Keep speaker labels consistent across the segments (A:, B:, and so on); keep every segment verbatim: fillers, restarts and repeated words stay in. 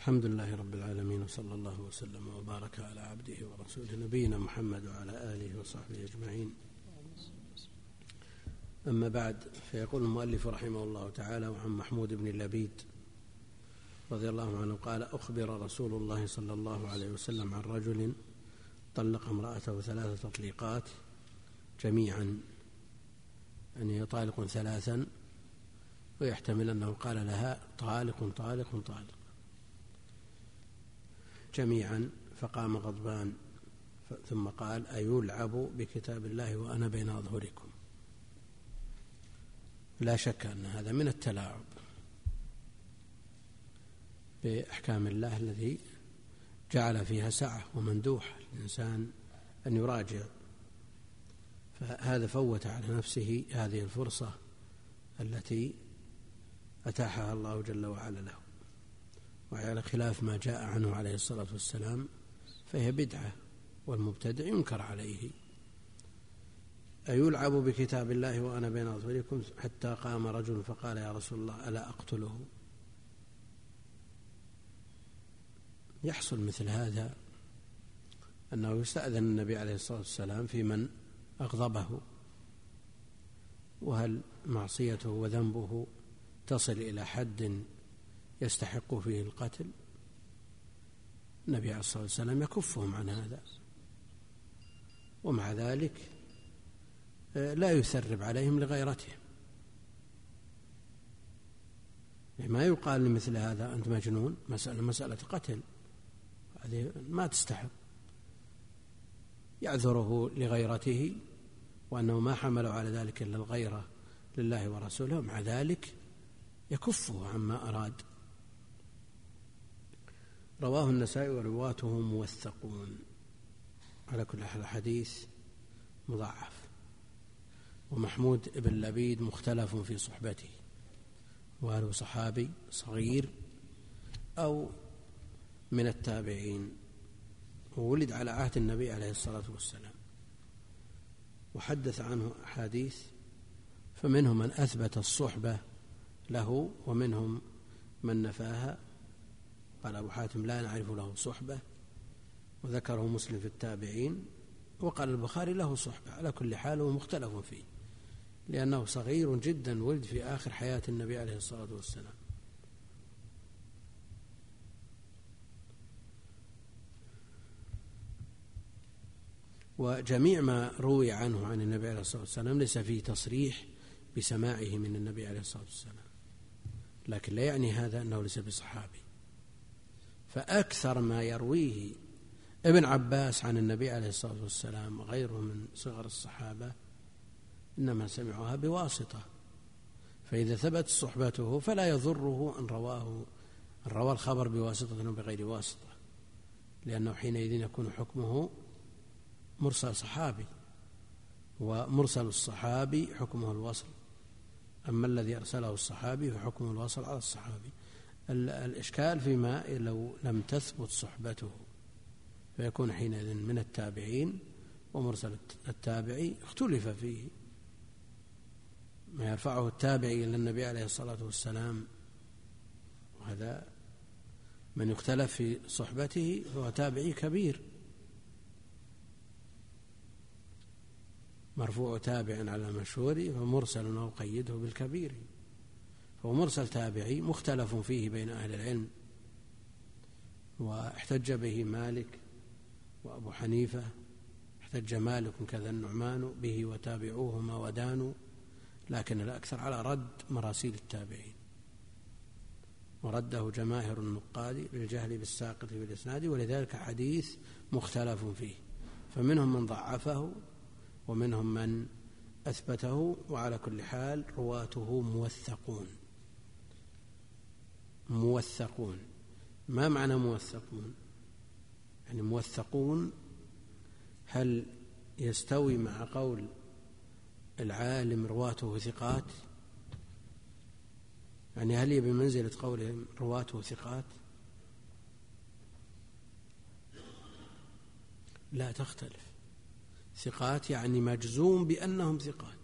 A: الحمد لله رب العالمين، وصلى الله وسلم وبارك على عبده ورسوله نبينا محمد وعلى آله وصحبه أجمعين. أما بعد، فيقول المؤلف رحمه الله تعالى: وعن محمود بن لبيد رضي الله عنه قال: أخبر رسول الله صلى الله عليه وسلم عن رجل طلق امرأته ثلاث تطليقات جميعا، يعني يطالق ثلاثا، ويحتمل أنه قال لها طالق طالق طالق جميعا، فقام غضبان ثم قال: أيلعب بكتاب الله وأنا بين أظهركم. لا شك أن هذا من التلاعب بأحكام الله الذي جعل فيها سعة ومندوح الإنسان أن يراجع، فهذا فوت على نفسه هذه الفرصة التي أتاحها الله جل وعلا له، وعلى خلاف ما جاء عنه عليه الصلاة والسلام فهي بدعة، والمبتدع ينكر عليه. أيلعب بكتاب الله وأنا بين أظهركم، حتى قام رجل فقال: يا رسول الله ألا أقتله؟ يحصل مثل هذا أنه يستأذن النبي عليه الصلاة والسلام في من أغضبه، وهل معصيته وذنبه تصل إلى حد يستحق فيه القتل؟ النبي عليه الصلاة والسلام يكفهم عن هذا، ومع ذلك لا يثرب عليهم لغيرتهم. ما يقال لمثل هذا أنت مجنون، مسألة مسألة قتل، هذه ما تستحق. يعذره لغيرته وأنه ما حمله على ذلك إلا الغيرة لله ورسوله، مع ذلك يكفه عما أراد. رواه النسائي ورواته موثقون. على كل حال الحديث مضاعف. ومحمود بن لبيد مختلف في صحبته، وهل صحابي صغير أو من التابعين، وولد على عهد النبي عليه الصلاة والسلام، وحدث عنه أحاديث، فمنهم من أثبت الصحبة له ومنهم من نفاها. قال أبو حاتم: لا نعرف له صحبة، وذكره مسلم في التابعين، وقال البخاري له صحبة. على كل حال هو مختلف فيه، لأنه صغير جدا، ولد في آخر حياة النبي عليه الصلاة والسلام. وجميع ما روي عنه عن النبي عليه الصلاة والسلام ليس فيه تصريح بسماعه من النبي عليه الصلاة والسلام، لكن لا يعني هذا أنه ليس بصحابي. فأكثر ما يرويه ابن عباس عن النبي عليه الصلاة والسلام غيره من صغر الصحابة إنما سمعوها بواسطة، فإذا ثبت صحبته فلا يضره أن رواه أن روى الخبر بواسطة وبغير واسطة، لأنه حينئذ يكون حكمه مرسل صحابي، ومرسل الصحابي حكمه الوصل، أما الذي أرسله الصحابي فحكمه الوصل على الصحابي. الإشكال فيما لو لم تثبت صحبته، فيكون حينئذ من التابعين، ومرسل التابعي اختلف فيه، ما يرفعه التابعي إلى النبي عليه الصلاة والسلام، وهذا من يختلف في صحبته فهو تابعي كبير. مرفوع تابع على مشهور فمرسل أو قيده بالكبير، فهو مرسل تابعي مختلف فيه بين أهل العلم، واحتج به مالك وأبو حنيفة. احتج مالك كذا النعمان به وتابعوهما ودانوا، لكن الأكثر على رد مراسيل التابعين، ورده جماهر النقاد للجهل بالساقط في الإسناد، ولذلك حديث مختلف فيه، فمنهم من ضعفه ومنهم من أثبته. وعلى كل حال رواته موثقون. موثقون ما معنى موثقون؟ يعني موثقون هل يستوي مع قول العالم رواته ثقات؟ يعني هل هي بمنزلة قولهم رواته ثقات؟ لا، تختلف. ثقات يعني مجزوم بأنهم ثقات،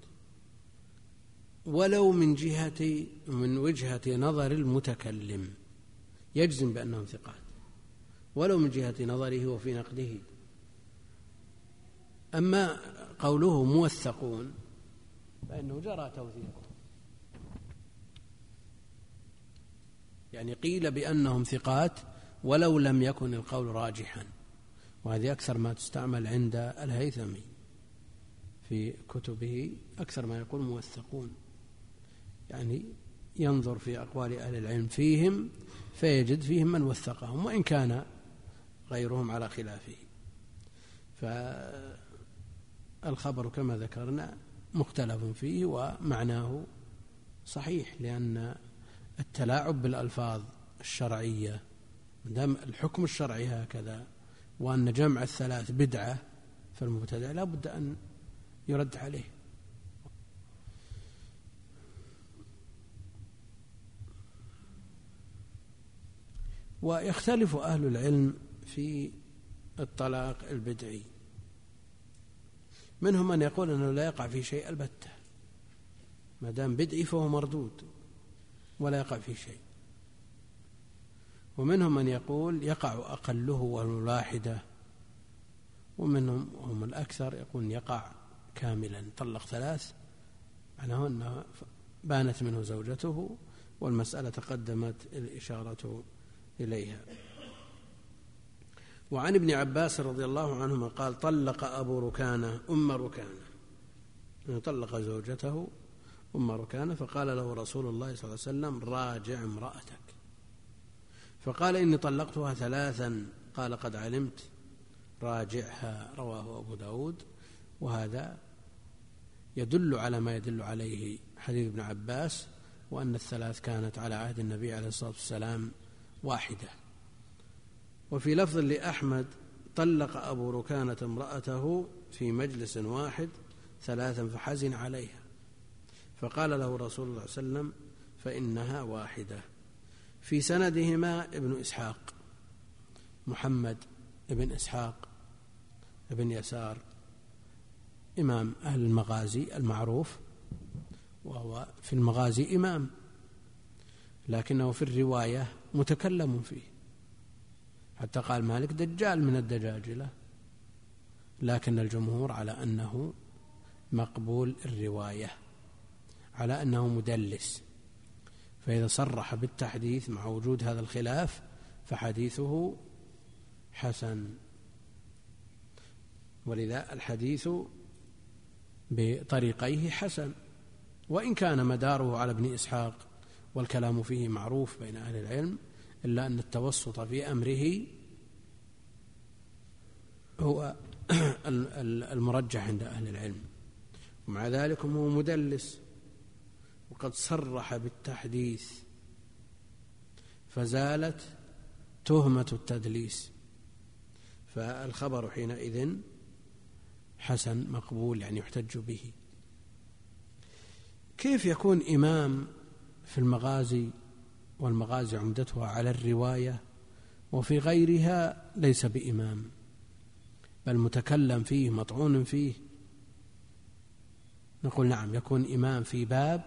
A: ولو من جهة من وجهة نظر المتكلم، يجزم بأنهم ثقات ولو من جهة نظره وفي نقده. أما قوله موثقون فإنه جرى توثيقه، يعني قيل بأنهم ثقات ولو لم يكن القول راجحا، وهذه أكثر ما تستعمل عند الهيثمي في كتبه، أكثر ما يقول موثقون، يعني ينظر في أقوال أهل العلم فيهم فيجد فيهم من وثقهم وإن كان غيرهم على خلافه. فالخبر كما ذكرنا مختلف فيه ومعناه صحيح، لأن التلاعب بالألفاظ الشرعية دام الحكم الشرعي هكذا، وأن جمع الثلاث بدعة فالمبتدع لا بد أن يرد عليه. ويختلف أهل العلم في الطلاق البدعي، منهم من يقول أنه لا يقع في شيء البتة، ما دام بدعي فهو مردود ولا يقع في شيء، ومنهم من يقول يقع أقله والواحدة، ومنهم هم الأكثر يقول يقع كاملا، طلق ثلاث معناه أنه بانت منه زوجته والمسألة تقدمت الإشارة إليها. وعن ابن عباس رضي الله عنهما قال طلق أبو ركانة أم ركانة، طلق زوجته أم ركانة، فقال له رسول الله صلى الله عليه وسلم راجع امرأتك، فقال إني طلقتها ثلاثا، قال قد علمت راجعها، رواه أبو داود. وهذا يدل على ما يدل عليه حديث ابن عباس، وأن الثلاث كانت على عهد النبي عليه الصلاة والسلام واحدة. وفي لفظ لأحمد طلق أبو ركانة امرأته في مجلس واحد ثلاثا فحزن عليها، فقال له رسول الله صلى الله عليه وسلم فإنها واحدة. في سندهما ابن إسحاق محمد ابن إسحاق ابن يسار إمام أهل المغازي المعروف، وهو في المغازي إمام، لكنه في الرواية متكلم فيه، حتى قال مالك دجال من الدجاجلة، لكن الجمهور على أنه مقبول الرواية، على أنه مدلس، فإذا صرح بالتحديث مع وجود هذا الخلاف فحديثه حسن. ولذا الحديث بطريقيه حسن، وإن كان مداره على ابن إسحاق والكلام فيه معروف بين أهل العلم، إلا أن التوسط في أمره هو المرجح عند أهل العلم، ومع ذلك هو مدلس وقد صرح بالتحديث فزالت تهمة التدليس، فالخبر حينئذ حسن مقبول، يعني يحتج به. كيف يكون إمام في المغازي والمغازي عمدتها على الرواية وفي غيرها ليس بإمام بل متكلم فيه مطعون فيه؟ نقول نعم، يكون إمام في باب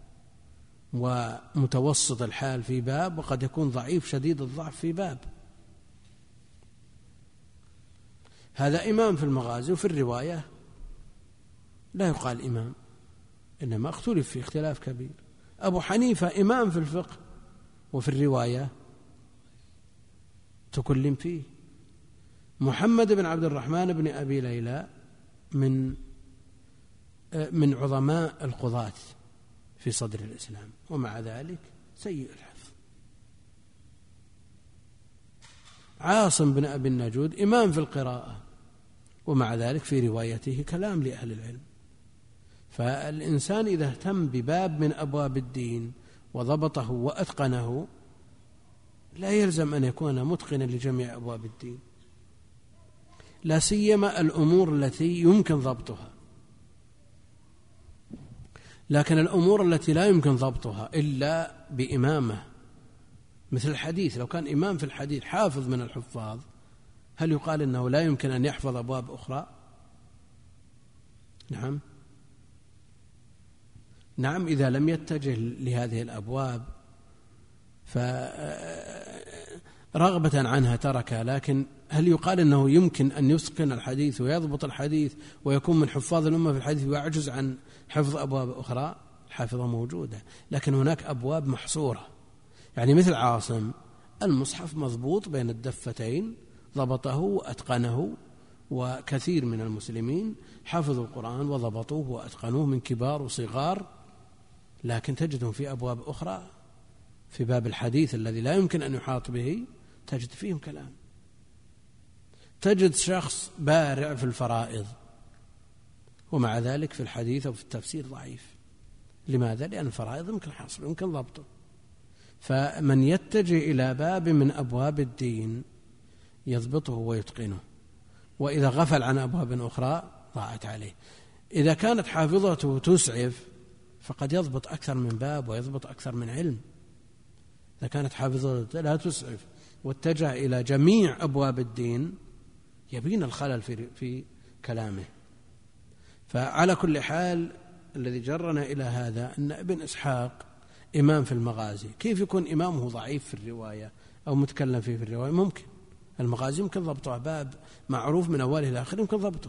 A: ومتوسط الحال في باب، وقد يكون ضعيف شديد الضعف في باب. هذا إمام في المغازي، وفي الرواية لا يقال إمام، إنما اختلف في اختلاف كبير. أبو حنيفة إمام في الفقه وفي الرواية تكلم فيه. محمد بن عبد الرحمن بن أبي ليلى من من عظماء القضاة في صدر الإسلام، ومع ذلك سيء الحفظ. عاصم بن أبي النجود إمام في القراءة، ومع ذلك في روايته كلام لأهل العلم. فالإنسان إذا اهتم بباب من أبواب الدين وضبطه وأتقنه لا يلزم أن يكون متقنا لجميع أبواب الدين، لا سيما الأمور التي يمكن ضبطها. لكن الأمور التي لا يمكن ضبطها إلا بإمامة، مثل الحديث، لو كان إمام في الحديث حافظ من الحفاظ، هل يقال إنه لا يمكن أن يحفظ أبواب أخرى؟ نعم نعم إذا لم يتجه لهذه الأبواب رغبة عنها تركها، لكن هل يقال أنه يمكن أن يتقن الحديث ويضبط الحديث ويكون من حفاظ الأمة في الحديث ويعجز عن حفظ أبواب أخرى؟ الحافظة موجودة، لكن هناك أبواب محصورة. يعني مثل عاصم، المصحف مضبوط بين الدفتين، ضبطه وأتقنه، وكثير من المسلمين حفظوا القرآن وضبطوه وأتقنوه من كبار وصغار، لكن تجدهم في أبواب أخرى في باب الحديث الذي لا يمكن أن يحاط به تجد فيهم كلام. تجد شخص بارع في الفرائض ومع ذلك في الحديث وفي التفسير ضعيف. لماذا؟ لأن الفرائض يمكن حصره يمكن ضبطه. فمن يتجه إلى باب من أبواب الدين يضبطه ويتقنه، وإذا غفل عن أبواب أخرى ضاعت عليه. إذا كانت حافظته تسعف فقد يضبط أكثر من باب ويضبط أكثر من علم. إذا كانت حافظته لا تسعف واتجه إلى جميع أبواب الدين يبين الخلل في في كلامه. فعلى كل حال الذي جرنا إلى هذا أن ابن إسحاق إمام في المغازي. كيف يكون إمامه ضعيف في الرواية أو متكلم فيه في الرواية؟ ممكن المغازي يمكن ضبطه، باب معروف من أوله إلى آخره يمكن ضبطه.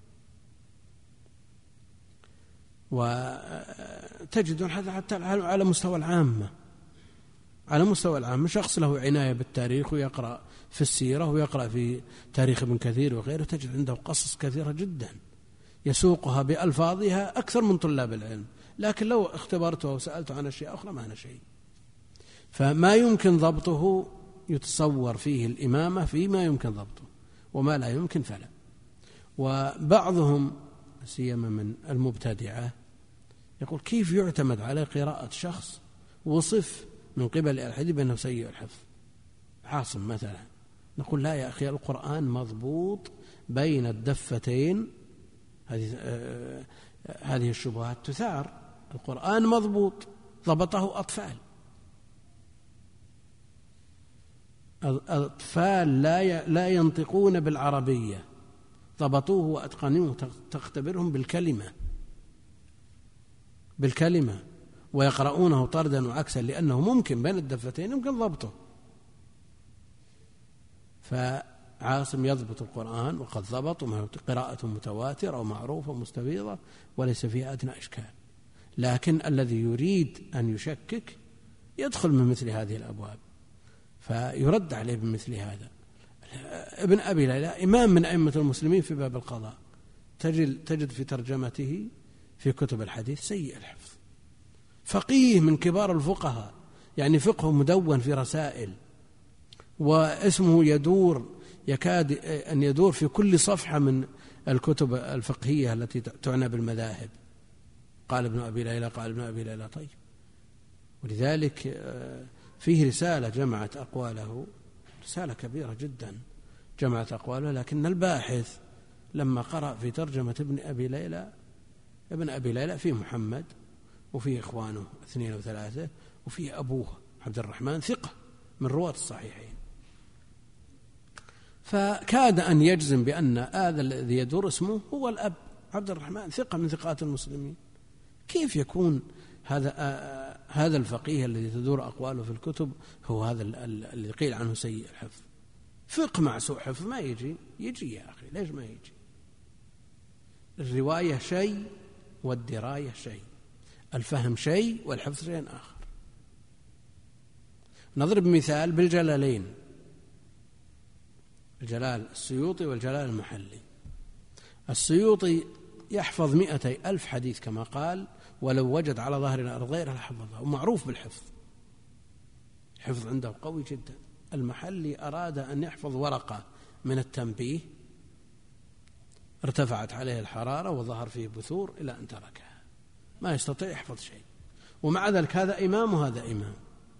A: وتجدون هذا حتى على مستوى العامة، على مستوى العامة شخص له عناية بالتاريخ ويقرأ في السيرة ويقرأ في تاريخ ابن كثير وغيره، تجد عنده قصص كثيرة جدا يسوقها بألفاظها أكثر من طلاب العلم، لكن لو اختبرته وسألته عن أشياء أخرى ما أنا شيء. فما يمكن ضبطه يتصور فيه الإمامة فيما يمكن ضبطه، وما لا يمكن فلا. وبعضهم سيما من المبتدعة يقول كيف يعتمد على قراءة شخص وصف من قبل الحديث بأنه سيء الحفظ، عاصم مثلا. نقول لا يا أخي، القرآن مضبوط بين الدفتين. هذه آه هذه الشبهات تثار. القرآن مضبوط ضبطه أطفال، الأطفال لا لا ينطقون بالعربية، ضبطوه وأتقنوه، تختبرهم بالكلمة بالكلمة ويقرؤونه طردا وعكسا، لأنه ممكن بين الدفتين يمكن ضبطه. فعاصم يضبط القرآن وقد ضبط، قراءة متواترة ومعروفة ومستفيضة وليس فيها أدنى إشكال. لكن الذي يريد أن يشكك يدخل من مثل هذه الأبواب فيرد عليه بمثل هذا. ابن أبي ليلى إمام من أئمة المسلمين في باب القضاء، تجد, تجد في ترجمته في كتب الحديث سيء الحفظ، فقيه من كبار الفقهاء، يعني فقه مدون في رسائل، واسمه يدور يكاد أن يدور في كل صفحة من الكتب الفقهية التي تعنى بالمذاهب. قال ابن أبي ليلى قال ابن أبي ليلى. طيب، ولذلك فيه رسالة جمعت أقواله، رسالة كبيرة جدا جمعت أقواله، لكن الباحث لما قرأ في ترجمة ابن أبي ليلى، ابن أبي ليلى فيه محمد وفيه إخوانه اثنين أو ثلاثة وفيه أبوه عبد الرحمن ثقة من رواة الصحيحين، فكاد أن يجزم بأن هذا الذي يدور اسمه هو الأب عبد الرحمن ثقة من ثقات المسلمين. كيف يكون هذا آه هذا الفقيه الذي تدور أقواله في الكتب هو هذا الذي قيل عنه سيء الحفظ؟ فقه مع سوء حفظ ما يجي يجي يا أخي، ليش ما يجي؟ الرواية شيء والدراية شيء، الفهم شيء والحفظ شيء آخر. نضرب مثال بالجلالين، الجلال السيوطي والجلال المحلي. السيوطي يحفظ مئتي ألف حديث كما قال، ولو وجد على ظهر الأرض غيره لحفظه، ومعروف بالحفظ، الحفظ عنده قوي جدا. المحلي أراد أن يحفظ ورقة من التنبيه ارتفعت عليه الحرارة وظهر فيه بثور إلى أن تركها، ما يستطيع يحفظ شيء، ومع ذلك هذا إمام وهذا إمام.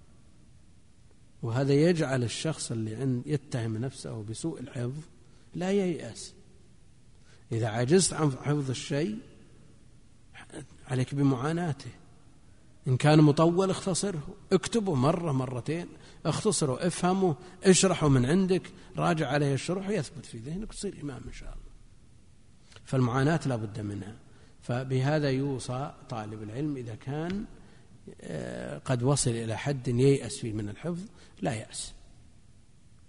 A: وهذا يجعل الشخص اللي يتهم نفسه بسوء الحفظ لا ييأس. إذا عجزت عن حفظ الشيء عليك بمعاناته، إن كان مطول اختصره، اكتبه مرة مرتين، اختصره، افهمه، اشرحه من عندك، راجع عليه الشرح ويثبت في ذهنك تصير إمام إن شاء الله. فالمعاناة لا بد منها. فبهذا يوصى طالب العلم إذا كان قد وصل إلى حد ييأس فيه من الحفظ لا يأس،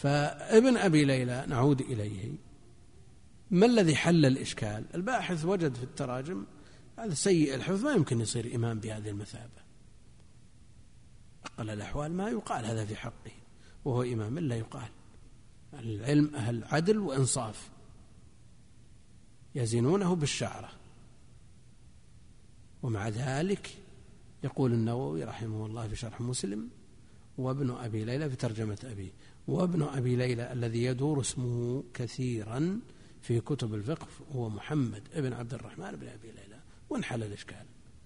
A: فابن أبي ليلى نعود إليه، ما الذي حل الإشكال؟ الباحث وجد في التراجم هذا سيء الحفظ ما يمكن يصير إمام بهذه المثابة، أقل الأحوال ما يقال هذا في حقه وهو إمام، إلا يقال العلم أهل عدل وإنصاف يزنونه بالشعرة. ومع ذلك يقول النووي رحمه الله في شرح مسلم: وابن أبي ليلى في ترجمة أبيه، وابن أبي ليلى الذي يدور اسمه كثيرا في كتب الفقه هو محمد ابن عبد الرحمن بن أبي ليلى، وانحل الإشكال.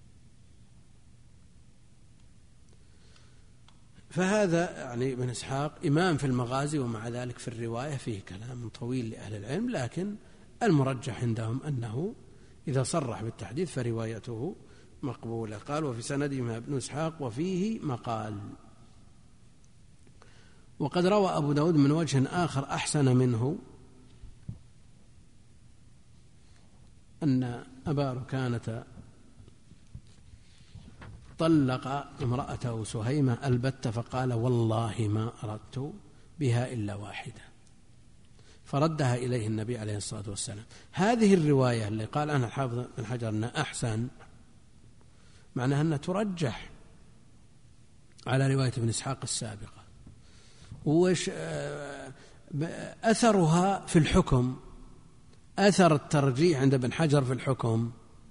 A: فهذا يعني ابن إسحاق إمام في المغازي، ومع ذلك في الرواية فيه كلام طويل لأهل العلم، لكن المرجح عندهم أنه إذا صرح بالتحديث فروايته مقبولة. قال: وفي سنده ابن إسحاق وفيه مقال. وقد روى أبو داود من وجه آخر أحسن منه أن أبا ركانة طلق امرأته سهيمة البتة فقال: والله ما أردت بها إلا واحدة، فردها إليه النبي عليه الصلاة والسلام. هذه الرواية اللي قال عنها الحافظ بن حجر أنها أحسن، معناها أنها ترجح على رواية ابن إسحاق السابقة. وش أثرها في الحكم؟ أثر الترجيح عند ابن حجر في الحكم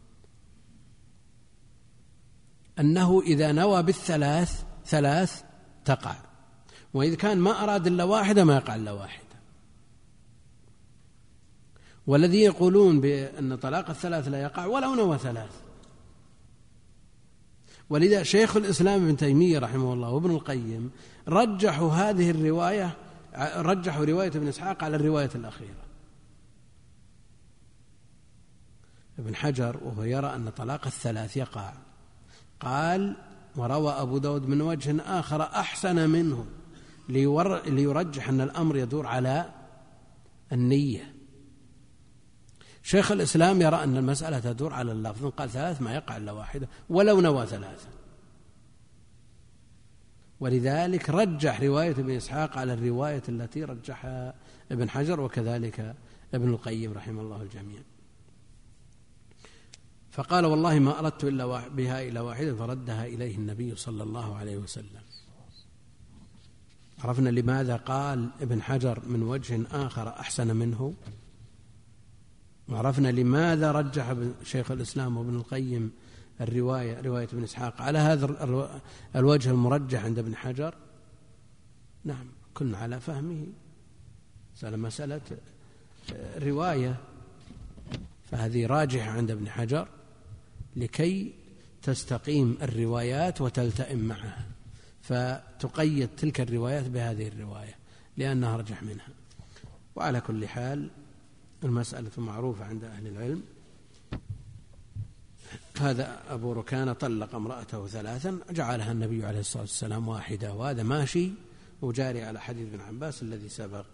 A: أنه إذا نوى بالثلاث ثلاث تقع، وإذا كان ما أراد إلا واحدة ما يقع إلا واحدة. والذي يقولون بأن طلاق الثلاث لا يقع ولو نوى ثلاث. ولذا شيخ الإسلام ابن تيمية رحمه الله وابن القيم رجحوا هذه الرواية، رجحوا رواية ابن إسحاق على الرواية الأخيرة. ابن حجر وهو يرى أن طلاق الثلاث يقع قال: وروى أبو داود من وجه آخر أحسن منه، ليرجح أن الأمر يدور على النية. شيخ الإسلام يرى أن المسألة تدور على اللفظ، قال ثلاث ما يقع إلا واحدة ولو نوى ثلاثة، ولذلك رجح رواية ابن إسحاق على الرواية التي رجحها ابن حجر، وكذلك ابن القيم رحمه الله الجميع. فقال: والله ما أردت إلا بها إلى واحدة، فردها إليه النبي صلى الله عليه وسلم. عرفنا لماذا قال ابن حجر من وجه آخر أحسن منه، وعرفنا لماذا رجح شيخ الإسلام وابن القيم الرواية رواية ابن إسحاق على هذا الوجه المرجح عند ابن حجر. نعم، كنا على فهمه. مسألة رواية فهذه راجحة عند ابن حجر لكي تستقيم الروايات وتلتئم معها، فتقيد تلك الروايات بهذه الرواية لأنها أرجح منها. وعلى كل حال المسألة معروفة عند أهل العلم. هذا أبو ركانة طلق امرأته ثلاثا جعلها النبي عليه الصلاة والسلام واحدة، وهذا ماشي وجاري على حديث ابن عباس الذي سبق.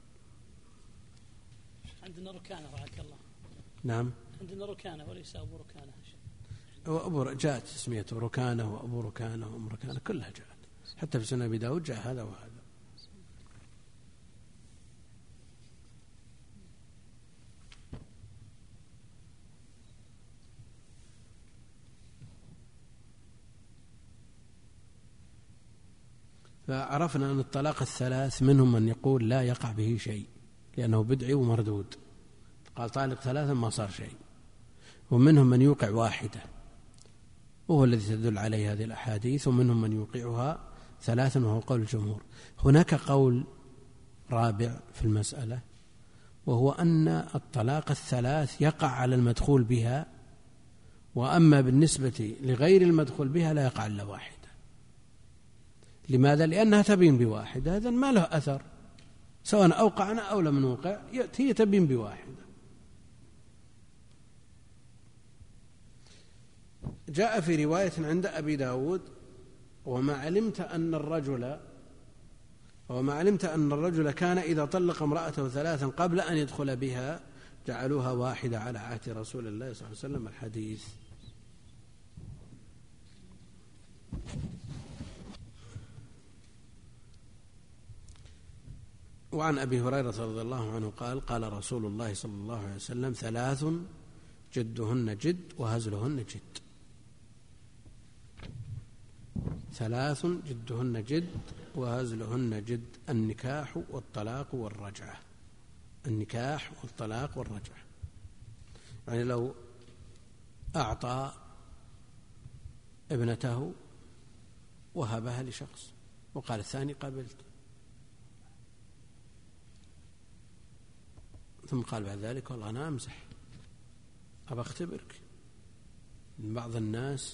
B: عندنا ركانة رحمك الله.
A: نعم،
B: عندنا ركانة وليس أبو ركانة.
A: وأبو جاءت تسميته ركانة وأبو ركانة وأم ركانة كلها جاءت، حتى في سنة أبي داود جاء هذا وهذا. فعرفنا أن الطلاق الثلاث منهم من يقول لا يقع به شيء لأنه بدعي ومردود، قال طالق ثلاثا ما صار شيء، ومنهم من يوقع واحدة وهو الذي تدل عليه هذه الأحاديث، ومنهم من يوقعها ثلاثا وهو قول الجمهور. هناك قول رابع في المسألة، وهو أن الطلاق الثلاث يقع على المدخول بها، وأما بالنسبة لغير المدخول بها لا يقع إلا واحدة. لماذا؟ لأنها تبين بواحدة، هذا ما له أثر سواء أوقعنا أو لم نوقع، هي تبين بواحدة. جاء في رواية عند أبي داود: وما علمت أن الرجل وما علمت أن الرجل كان إذا طلق امرأته ثلاثا قبل أن يدخل بها جعلوها واحدة على عهد رسول الله صلى الله عليه وسلم. الحديث. وعن أبي هريرة رضي الله عنه قال قال رسول الله صلى الله عليه وسلم ثلاث جدهن جد وهزلهن جد. ثلاث جدهن جد وهزلهن جد: النكاح والطلاق والرجعة. النكاح والطلاق والرجعة، يعني لو أعطى ابنته وهبها لشخص وقال الثاني قبلت، ثم قال بعد ذلك والله أنا أمزح أبى أختبرك. بعض الناس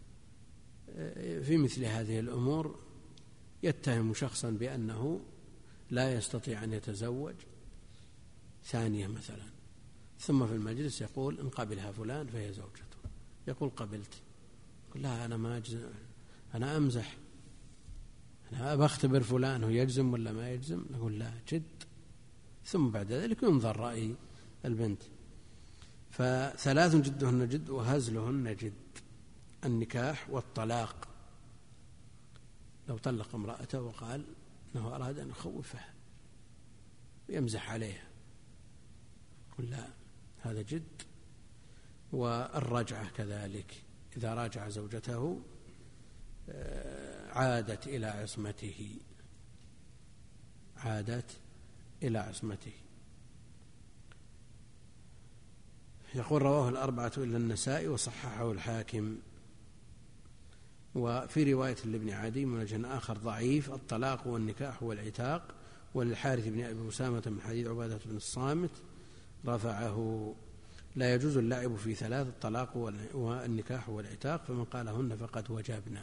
A: في مثل هذه الأمور يتهم شخصا بأنه لا يستطيع أن يتزوج ثانية مثلا، ثم في المجلس يقول إن قبلها فلان فهي زوجته، يقول قبلت، يقول لا أنا ما أجزم، أنا أمزح، أنا أبى أختبر فلان هو يجزم ولا ما يجزم، نقول لا جد، ثم بعد ذلك ينظر رأي البنت. فثلاث جدهن جد وهزلهن جد: النكاح والطلاق. لو طلق امرأته وقال أنه أراد أن يخوفها ويمزح عليها، قل لا هذا جد. والرجعة كذلك، إذا راجع زوجته عادت إلى عصمته، عادت إلى عصمته. يقول رواه الأربعة إلا النسائي وصححه الحاكم. وفي رواية لابن عدي من وجه آخر ضعيف: الطلاق والنكاح والعتاق. وللحارث بن أبي أسامة من حديث عبادة بن الصامت رفعه: لا يجوز اللعب في ثلاث: الطلاق والنكاح والعتاق، فمن قالهن فقد وجبنا.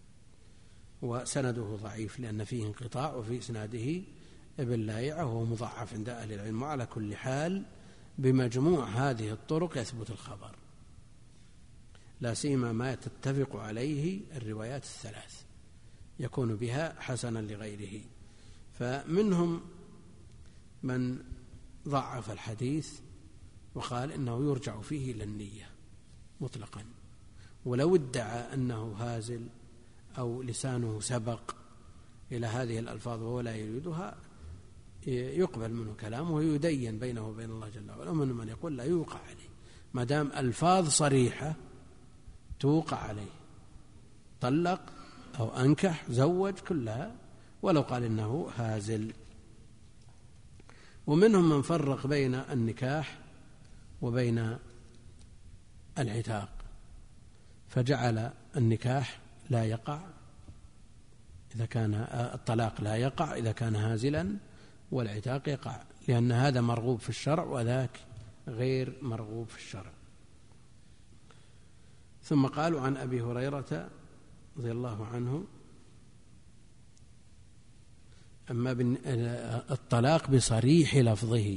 A: وسنده ضعيف لأن فيه انقطاع وفي إسناده ابن لايعة وهو مضعف عند أهل العلم. وعلى كل حال بمجموع هذه الطرق يثبت الخبر، لا سيما ما تتفق عليه الروايات الثلاث يكون بها حسنا لغيره. فمنهم من ضعف الحديث وقال إنه يرجع فيه إلى النية مطلقا، ولو ادعى أنه هازل أو لسانه سبق إلى هذه الألفاظ وهو لا يريدها يقبل منه كلامه ويدين بينه وبين الله جل وعلا. ومن من يقول لا يوقع عليه ما دام ألفاظ صريحة توقع عليه، طلق أو أنكح زوج كلها ولو قال إنه هازل. ومنهم من فرق بين النكاح وبين العتاق، فجعل النكاح لا يقع إذا كان الطلاق لا يقع إذا كان هازلا، والعتاق يقع، لأن هذا مرغوب في الشرع وذاك غير مرغوب في الشرع. ثم قالوا عن أبي هريرة رضي الله عنه: أما الطلاق بصريح لفظه،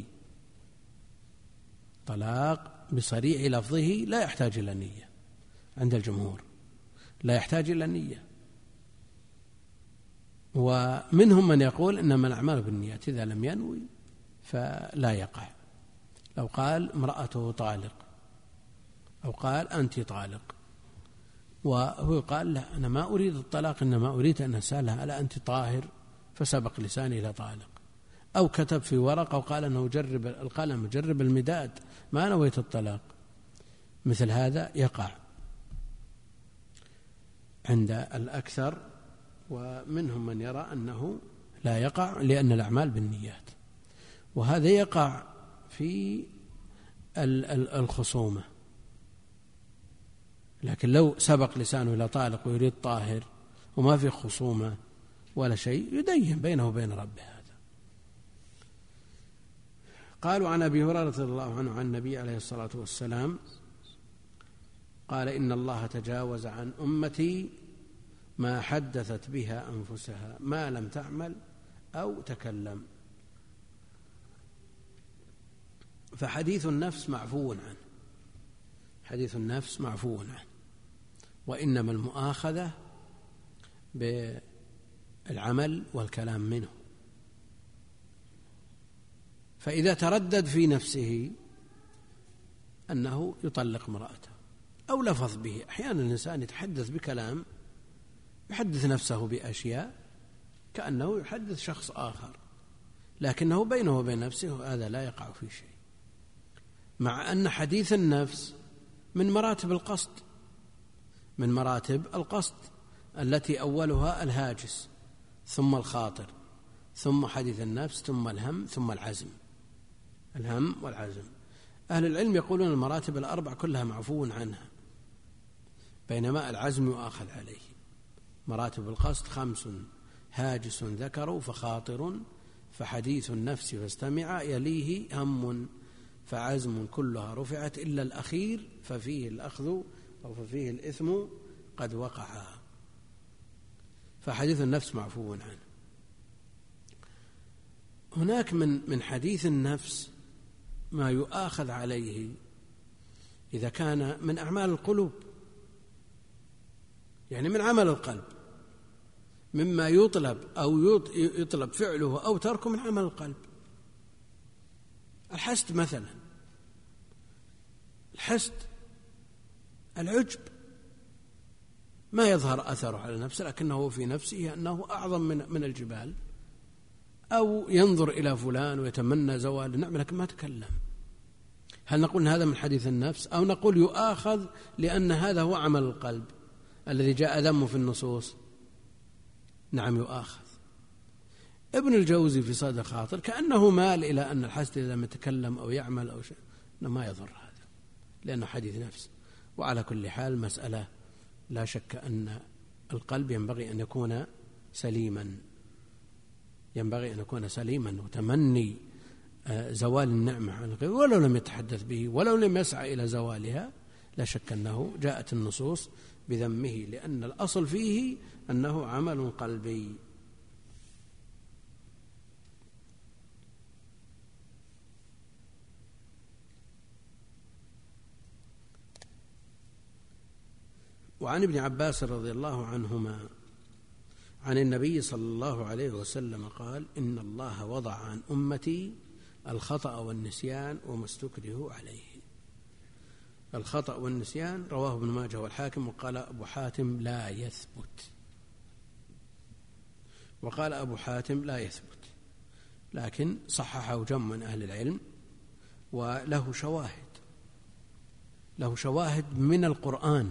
A: طلاق بصريح لفظه لا يحتاج إلى نية عند الجمهور، لا يحتاج إلى نية. ومنهم من يقول إنما الأعمال بالنيات، إذا لم ينوي فلا يقع. لو قال امرأته طالق أو قال أنت طالق وهو قال لا أنا ما أريد الطلاق إنما أريد أن أسألها ألا أنت طاهر، فسبق لساني إلى طالق، أو كتب في ورقة وقال أنه جرب القلم جرب المداد ما نويت الطلاق، مثل هذا يقع عند الأكثر. ومنهم من يرى أنه لا يقع لأن الأعمال بالنيات، وهذا يقع في الخصومة. لكن لو سبق لسانه إلى طالق ويريد طاهر وما في خصومة ولا شيء يدين بينه وبين ربه. هذا قالوا عن أبي هريرة رضي الله عنه عن النبي عليه الصلاة والسلام قال: إن الله تجاوز عن أمتي ما حدثت بها أنفسها ما لم تعمل أو تكلم. فحديث النفس معفو عنه، حديث النفس معفو عنه، وإنما المؤاخذة بالعمل والكلام منه. فإذا تردد في نفسه أنه يطلق امرأته أو لفظ به، أحيانا الإنسان يتحدث بكلام يحدث نفسه بأشياء كأنه يحدث شخص آخر، لكنه بينه وبين نفسه هذا لا يقع في شيء، مع أن حديث النفس من مراتب القصد، من مراتب القصد التي أولها الهاجس ثم الخاطر ثم حديث النفس ثم الهم ثم العزم، الهم والعزم. أهل العلم يقولون المراتب الأربع كلها معفو عنها، بينما العزم يؤاخذ عليه. مراتب القصد خمس: هاجس ذكر فخاطر، فحديث النفس فاستمع، يليه هم فعزم، كلها رفعت إلا الأخير ففيه الأخذ أو ففيه الإثم قد وقع. فحديث النفس معفو عنه. هناك من من حديث النفس ما يؤاخذ عليه إذا كان من أعمال القلوب، يعني من عمل القلب، مما يطلب أو يطلب فعله أو تركه من عمل القلب. الحسد مثلا، الحسد العجب ما يظهر أثره على نفسه، لكنه في نفسه أنه أعظم من من الجبال، أو ينظر إلى فلان ويتمنى زوال النعمة لكن ما تكلم. هل نقول هذا من حديث النفس، أو نقول يؤاخذ لأن هذا هو عمل القلب الذي جاء ذمه في النصوص؟ نعم يؤاخذ. ابن الجوزي في صيد الخاطر كأنه مال إلى أن الحسد إذا لم يتكلم أو يعمل أو شيء ما يضر هذا لأنه حديث نفس. وعلى كل حال مسألة لا شك أن القلب ينبغي أن يكون سليما، ينبغي أن يكون سليما، وتمني زوال النعمة عن الغير ولو لم يتحدث به ولو لم يسعى إلى زوالها، لا شك أنه جاءت النصوص بذمه، لأن الأصل فيه أنه عمل قلبي. وعن ابن عباس رضي الله عنهما عن النبي صلى الله عليه وسلم قال: إن الله وضع عن أمتي الخطأ والنسيان وما استكرهوا عليه. الخطأ والنسيان رواه ابن ماجه والحاكم، وقال أبو حاتم لا يثبت، وقال أبو حاتم لا يثبت، لكن صححه جمع من أهل العلم وله شواهد، له شواهد من القرآن.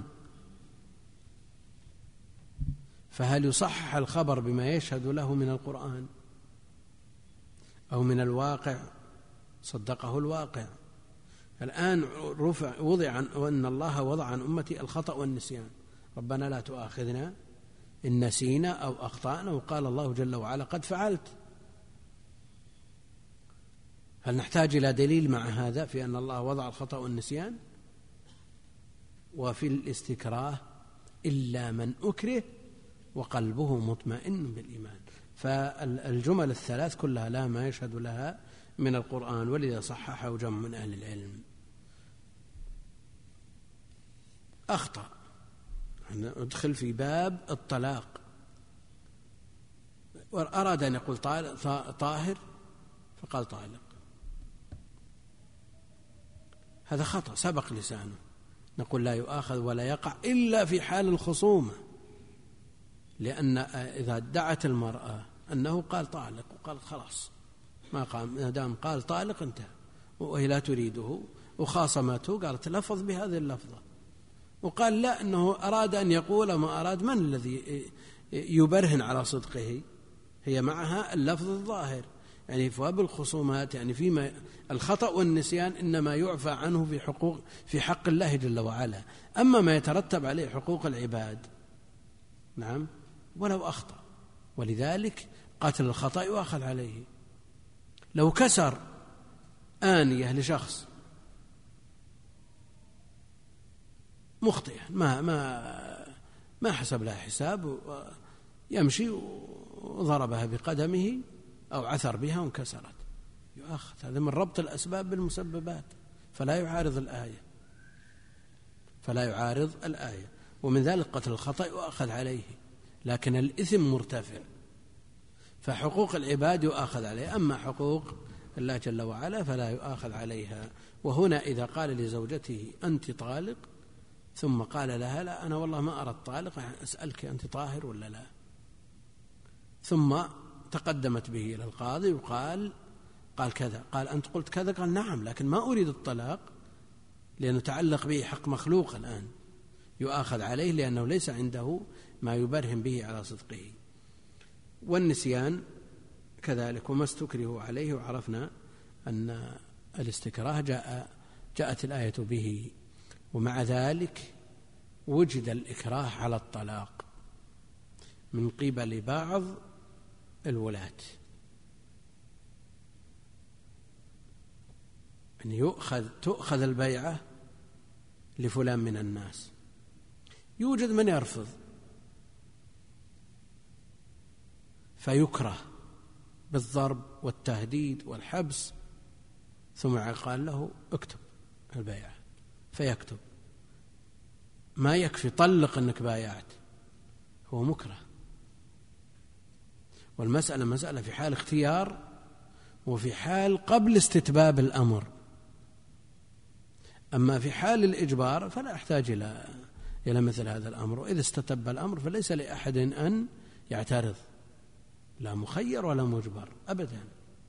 A: فهل يصحح الخبر بما يشهد له من القرآن أو من الواقع؟ صدقه الواقع. الآن رفع وضع عن وأن الله وضع عن أمتي الخطأ والنسيان، ربنا لا تؤاخذنا إن نسينا أو أخطأنا، وقال الله جل وعلا قد فعلت. هل نحتاج إلى دليل مع هذا في أن الله وضع الخطأ والنسيان؟ وفي الاستكراه إلا من أكره وقلبه مطمئن بالإيمان. فالجمل الثلاث كلها لا ما يشهد لها من القرآن، ولذا صححه جمع من أهل العلم. أخطأ، ادخل في باب الطلاق، وأراد أن يقول طاهر فقال طالق، هذا خطأ سبق لسانه، نقول لا يؤاخذ ولا يقع إلا في حال الخصومة، لأن إذا ادعت المرأة أنه قال طالق وقال خلاص ما قام، ما دام قال طالق انتهى، وهي لا تريده وخاصمته قالت لفظ بهذه اللفظة، وقال لا أنه أراد أن يقول ما أراد، من الذي يبرهن على صدقه؟ هي معها اللفظ الظاهر. يعني في باب الخصومات، يعني فيما الخطأ والنسيان إنما يعفى عنه في حقوق في حق الله جل وعلا، أما ما يترتب عليه حقوق العباد نعم ولو أخطأ. ولذلك قتل الخطأ يؤاخذ عليه. لو كسر آنية لشخص مخطئا ما ما ما حسب لها حساب، يمشي وضربها بقدمه أو عثر بها وانكسرت، يؤاخذ. هذا من ربط الأسباب بالمسببات، فلا يعارض الآية، فلا يعارض الآية. ومن ذلك قتل الخطأ يؤاخذ عليه، لكن الإثم مرتفع، فحقوق العباد يؤاخذ عليه، أما حقوق الله جل وعلا فلا يؤاخذ عليها. وهنا إذا قال لزوجته أنت طالق ثم قال لها لا أنا والله ما أردت طالق، أسألك أنت طاهر ولا لا، ثم تقدمت به إلى القاضي وقال قال كذا، قال أنت قلت كذا، قال نعم لكن ما أريد الطلاق لأنه تعلق به حق مخلوق الآن يؤاخذ عليه لأنه ليس عنده ما يبرهن به على صدقه. والنسيان كذلك وما استكره عليه، وعرفنا أن الاستكراه جاء جاءت الآية به، ومع ذلك وجد الإكراه على الطلاق من قبل بعض الولاة، أن يؤخذ تؤخذ البيعة لفلان من الناس، يوجد من يرفض فيكره بالضرب والتهديد والحبس، ثم قال له اكتب البيعة فيكتب، ما يكفي طلق أنك بايعت، هو مكره. والمسألة مسألة في حال اختيار وفي حال قبل استتباب الأمر، أما في حال الإجبار فلا أحتاج إلى إلى مثل هذا الأمر، وإذا استتب الأمر فليس لأحد أن يعترض، لا مخير ولا مجبر أبدا،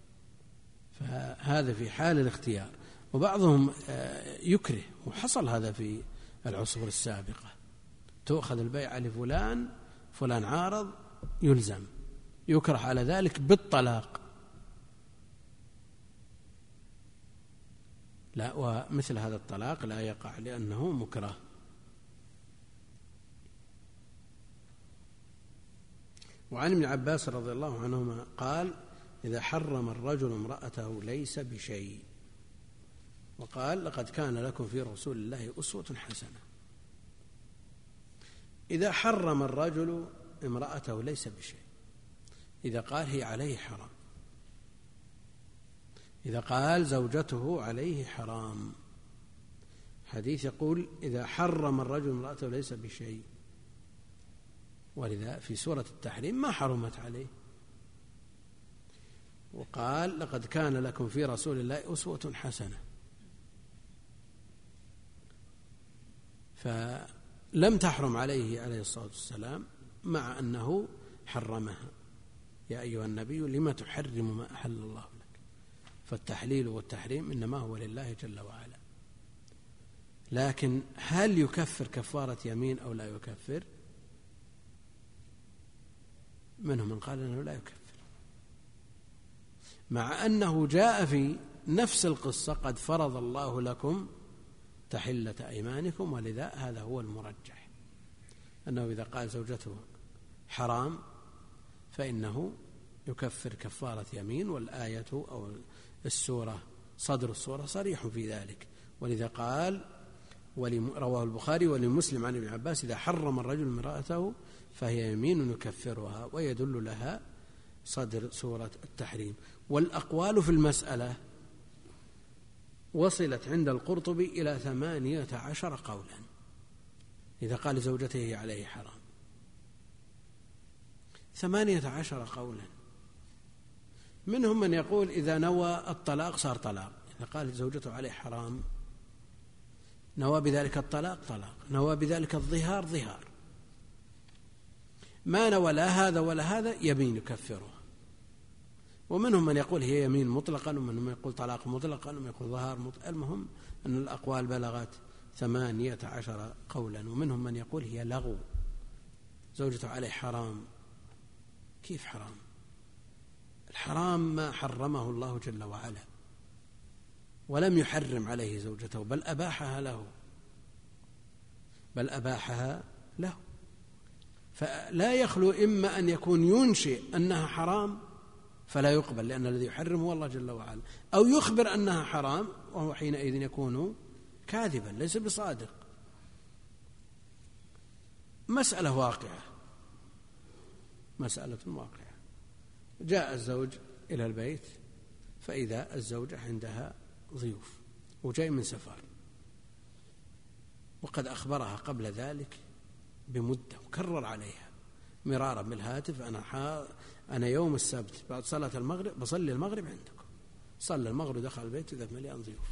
A: فهذا في حال الاختيار. وبعضهم يكره، وحصل هذا في العصور السابقة، تؤخذ البيعة لفلان، فلان عارض يلزم، يكره على ذلك بالطلاق. لا، ومثل هذا الطلاق لا يقع لأنه مكره. وعن ابن عباس رضي الله عنهما قال إذا حرم الرجل امرأته ليس بشيء، وقال لقد كان لكم في رسول الله أسوة حسنة. إذا حرم الرجل امرأته ليس بشيء، إذا قال هي عليه حرام، إذا قال زوجته عليه حرام، حديث يقول إذا حرم الرجل امرأته ليس بشيء، ولذا في سورة التحريم ما حرمت عليه، وقال لقد كان لكم في رسول الله أسوة حسنة، فلم تحرم عليه عليه الصلاة والسلام مع أنه حرمها. يا أيها النبي لما تحرم ما أحل الله لك، فالتحليل والتحريم إنما هو لله جل وعلا. لكن هل يكفر كفارة يمين أو لا يكفر؟ منهم من قال أنه لا يكفر، مع أنه جاء في نفس القصة قد فرض الله لكم تحلة أيمانكم، ولذا هذا هو المرجح، أنه إذا قال زوجته حرام فإنه يكفر كفارة يمين، والآية أو السورة صدر السورة صريح في ذلك، ولذا قال رواه البخاري ولمسلم عن ابن عباس إذا حرم الرجل امرأته فهي يمين يكفرها، ويدل لها صدر سورة التحريم. والأقوال في المسألة وصلت عند القرطبي إلى ثمانية عشر قولا إذا قال زوجته عليه حرام، ثمانية عشر قولا. منهم من يقول إذا نوى الطلاق صار طلاق، إذا قال زوجته عليه حرام نوى بذلك الطلاق طلاق، نوى بذلك الظهار ظهار، ما نوى لا هذا ولا هذا يمين يكفره. ومنهم من يقول هي يمين مطلقا، ومنهم من يقول طلاق مطلقا، ومن يقول ظهار مطلقا. المهم أن الأقوال بلغت ثمانية عشر قولا. ومنهم من يقول هي لغو، زوجته عليه حرام. كيف حرام؟ الحرام ما حرمه الله جل وعلا، ولم يحرم عليه زوجته، بل أباحها له بل أباحها له فلا يخلو إما أن يكون ينشئ أنها حرام فلا يقبل لأن الذي يحرم هو الله جل وعلا، أو يخبر أنها حرام وهو حينئذ يكون كاذبا ليس بصادق. مسألة واقعة، مسألة واقعة. جاء الزوج إلى البيت فإذا الزوجة عندها ضيوف وجاي من سفر، وقد أخبرها قبل ذلك بمدة وكرر عليها مرارا بالهاتف أنا حا أنا يوم السبت بعد صلاة المغرب بصلي المغرب عندكم. صلى المغرب دخل البيت إذا مليان ضيوف،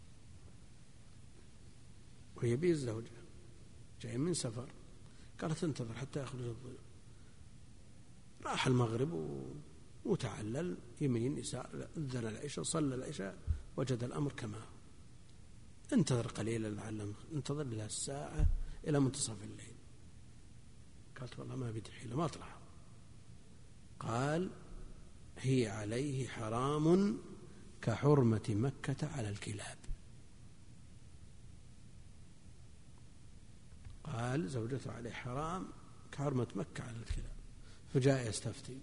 A: وهي بي الزوجة جاي من سفر، قالت انتظر حتى يخرج الضيوف. راح المغرب وتعلل يمين يسار، أذن العشاء صلى العشاء وجد الأمر كما هو. انتظر قليلا لعل انتظر إلى الساعة إلى منتصف الليل. قالت والله ما بدي حيلة ما أطلع. قال هي عليه حرام كحرمة مكة على الكلاب. قال زوجته عليه حرام كحرمة مكة على الكلاب. فجاء يستفتي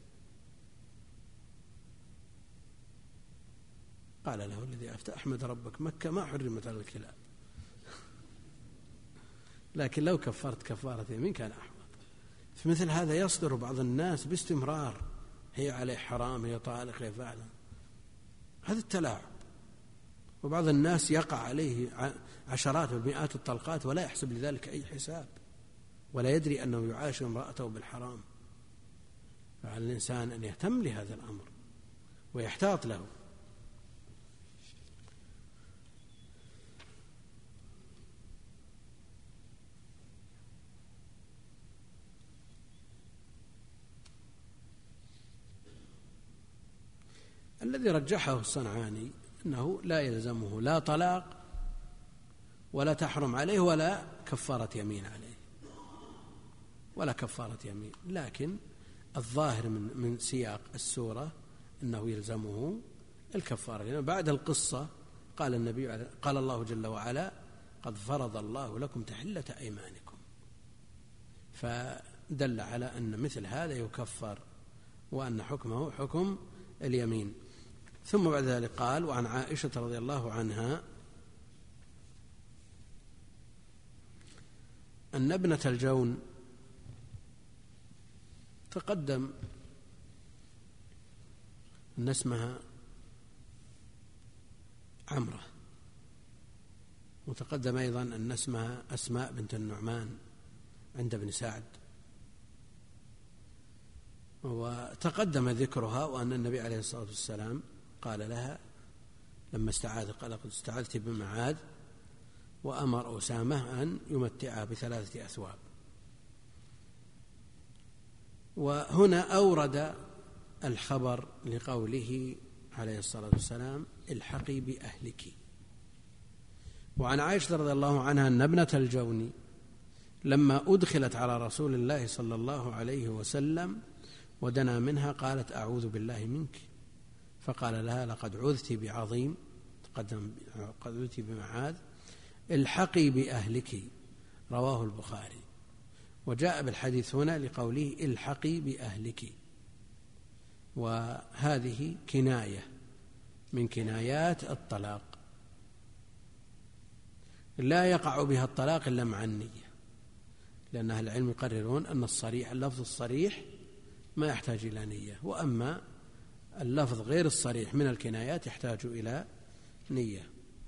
A: قال له الذي أفتى أحمد ربك مكة ما حرمت على الكلاب، لكن لو كفرت كفارة يمين كان أحمد. في مثل هذا يصدر بعض الناس باستمرار هي عليه حرام هي طالق هي فعلا، هذا التلاعب. وبعض الناس يقع عليه عشرات ومئات الطلقات ولا يحسب لذلك أي حساب، ولا يدري أنه يعاشر امرأته بالحرام. فعلى الإنسان أن يهتم لهذا الأمر ويحتاط له. الذي رجحه الصنعاني أنه لا يلزمه لا طلاق ولا تحرم عليه ولا كفارة يمين عليه ولا كفارة يمين، لكن الظاهر من من سياق السورة أنه يلزمه الكفارة. لأن بعد القصة قال النبي قال الله جل وعلا قد فرض الله لكم تحلة أيمانكم، فدل على أن مثل هذا يكفر وأن حكمه حكم اليمين. ثم بعد ذلك قال وعن عائشة رضي الله عنها أن ابنة الجون تقدم أن اسمها عمرة، وتقدم أيضا أن اسمها أسماء بنت النعمان عند ابن سعد، وتقدم ذكرها وأن النبي عليه الصلاة والسلام قال لها لما استعاذ قال قد استعاذت بمعاذ وأمر أسامة أن يمتعها بثلاثة أثواب. وهنا أورد الخبر لقوله عليه الصلاة والسلام الحقي بأهلك. وعن عائشة رضي الله عنها أن ابنة الجون لما أدخلت على رسول الله صلى الله عليه وسلم ودنا منها قالت أعوذ بالله منك، فقال لها لقد عذت بعظيم تقدم قد عذت بمعاذ الحقي بأهلك، رواه البخاري. وجاء بالحديث هنا لقوله الحقي بأهلك، وهذه كناية من كنايات الطلاق لا يقع بها الطلاق إلا مع النية، لأن أهل العلم يقررون أن الصريح اللفظ الصريح ما يحتاج إلى نية، وأما اللفظ غير الصريح من الكنايات يحتاج إلى نية.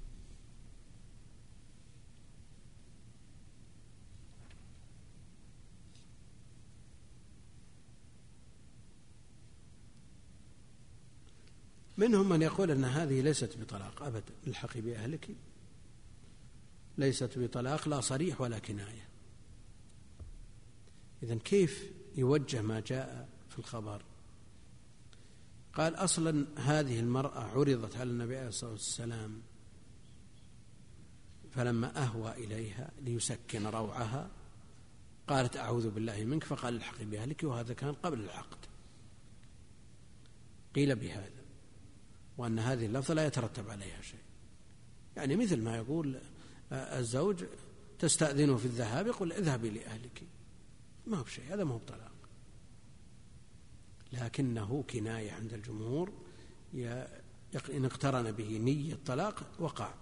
A: منهم من يقول أن هذه ليست بطلاق أبدا، الحقي بأهلك ليست بطلاق لا صريح ولا كناية. إذن كيف يوجه ما جاء في الخبر؟ قال أصلا هذه المرأة عرضت على النبي عليه الصلاة والسلام فلما أهوى إليها ليسكن روعها قالت أعوذ بالله منك، فقال الحقي بأهلك، وهذا كان قبل العقد. قيل بهذا وأن هذه اللفظة لا يترتب عليها شيء، يعني مثل ما يقول الزوج تستأذنه في الذهاب يقول اذهبي لأهلك، ما هو بشيء، هذا ما هو بطلاق، لكنه كناية عند الجمهور، إن اقترن به نية الطلاق وقع.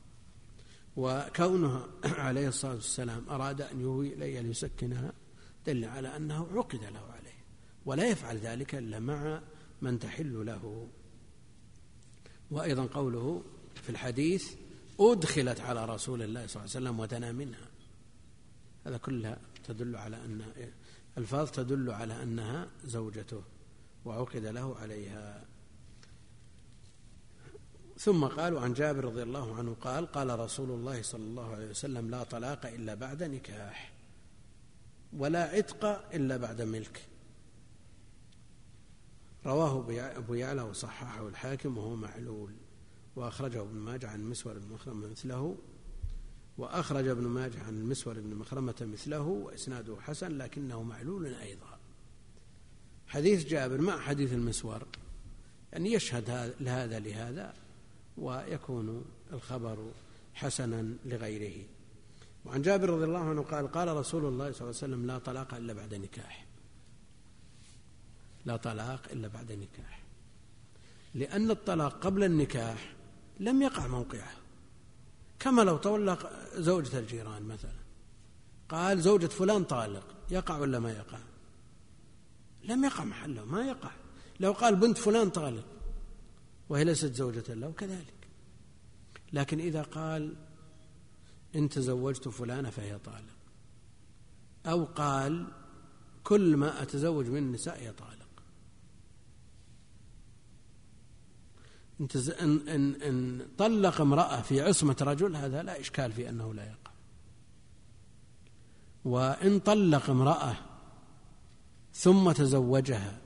A: وكونه عليه الصلاة والسلام أراد أن يهوي إليها ليسكنها دل على أنه عقد له عليه، ولا يفعل ذلك إلا مع من تحل له. وأيضا قوله في الحديث أدخلت على رسول الله صلى الله عليه وسلم ودنا منها، هذا كلها تدل على أن الفاظ تدل على أنها زوجته وعقد له عليها. ثم قالوا عن جابر رضي الله عنه قال قال رسول الله صلى الله عليه وسلم لا طلاق إلا بعد نكاح ولا عتق إلا بعد ملك، رواه أبو يعلى وصححه الحاكم وهو معلول، وأخرجه ابن ماجه عن المسور بن مخرمة مثله وأخرج ابن ماجه عن المسور بن مخرمة مثله وإسناده حسن لكنه معلول أيضا. حديث جابر مع حديث المسور يعني يشهد لهذا لهذا ويكون الخبر حسنا لغيره. وعن جابر رضي الله عنه قال قال رسول الله صلى الله عليه وسلم لا طلاق إلا بعد نكاح، لا طلاق إلا بعد نكاح، لأن الطلاق قبل النكاح لم يقع موقعه، كما لو طلق زوجة الجيران مثلا قال زوجة فلان طالق، يقع ولا ما يقع؟ لم يقع محله، ما يقع. لو قال بنت فلان طالق وهي ليست زوجة له كذلك. لكن إذا قال إن تزوجت فلانة فهي طالق، أو قال كل ما أتزوج من النساء هي طالق، إن, إن, إن طلق امرأة في عصمة رجل هذا لا إشكال في أنه لا يقع. وإن طلق امرأة ثم تزوجها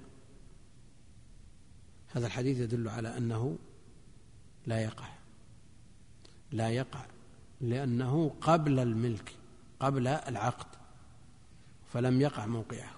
A: هذا الحديث يدل على أنه لا يقع، لا يقع لأنه قبل الملك، قبل العقد، فلم يقع موقعه،